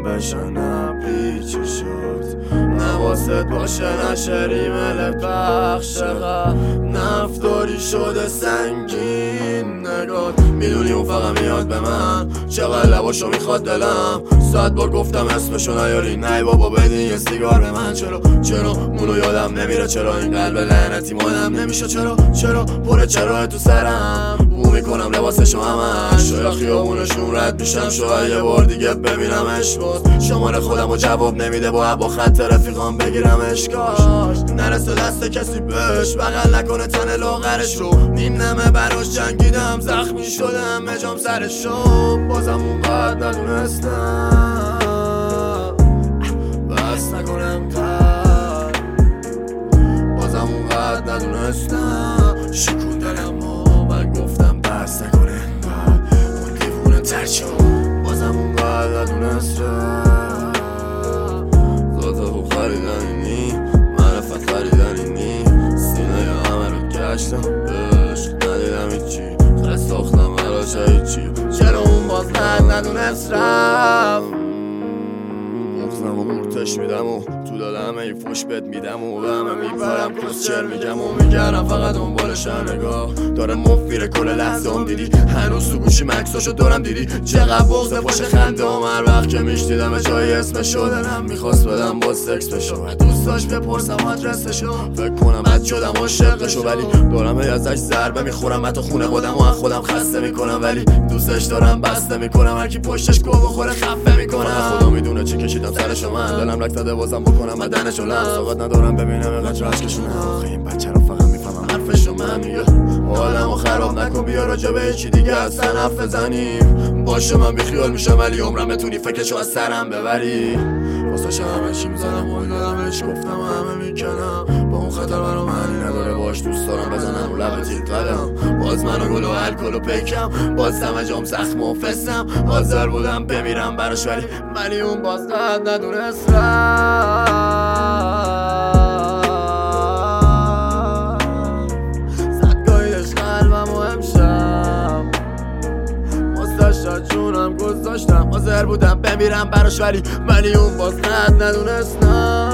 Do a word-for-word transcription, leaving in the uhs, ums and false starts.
بشه نه پیچی شد نواست باشه نشری ملت بخش نفتاری شده سنگین نگات میدونی اون فقط میاد به من چقدر لباشو میخواد دلم صد بار گفتم اسمشو نیاری نه بابا بدین یه سیگار به من چرا چرا اونو یادم نمیره چرا این قلب لعنتی مادم نمیشه چرا چرا پره چرا تو سرم بو میکنم لباسشو همش شاید خیابونشون رد میشم شاید یه بار دیگه ببینمش باز شماره خودمو جواب نمیده با با خط رفیقام بگیرمش کاش نرسه دست کسی بهش بغل نکنه تن لاغرش رو نیم نمه براش جنگیدم زخمی شدم مجام سرشو بازم اونقدر ندونستم بس نکنم تر بازم اونقدر ندونستم شکون دلم و من گفتم بس نکنه اون دیوونه ترچو بازم اونقدر ندونستم ذاته خوب خریدنی معرفت خریدنی سینه همه رو گشتم عشق ندیدم هیچی خست ساختم براش هیچی چرا اون باز ند ندونست رفت بغزم و قورتش میدم و تو دلم ای فوش بد میدم و همه میپرم کسچر میگم و میگرم فقط دنبالش نگاه داره مفیره کل لحظه هم دیدی هنوز تو گوشی مکساشو دارم دیدی چقدر بغض پاش خنده هم هر وقت که میشنیدم جای اسمش شدنم میخواست بدم با سکس بشو دوست داشت بپرسم آدرسشو فکر کنم بد شدم عاشقشو ولی دارم ازش ضربه میخورم حتی خونه بودم و خودم خسته میکنم ولی دوستش دارم بسته میکنم هر کی پشتش گو بخوره خفه میکنم خدا میدونه چی کشیدم سرشو من دلم لک زده بازم بکنم بدنشو لم ساقط ندارم ببینم اینقدر عشقشونه آخه این بچه رو فقط میفهمم حرفشو من میگه حالمو خراب نکن بیا راجع به چی دیگه اصلا حرف بزنیم باشه من بیخیال میشم ولی عمرم بتونی فکرشو از سرم ببری واسه همه چی میزنم و دادمش گفتم همه میکنم با اون خطر برام معنی نداره باش دوست دارم بزنم رو لب تیر قدم باز من و گل و الکل و پیکم باز دم جام زخم و فستم حاضر بودم بمیرم براش ولی ولی اون باز قد ندونست جونم گذاشتم حاضر بودم بمیرم براش ولی ولی اون باز ند ندونست نه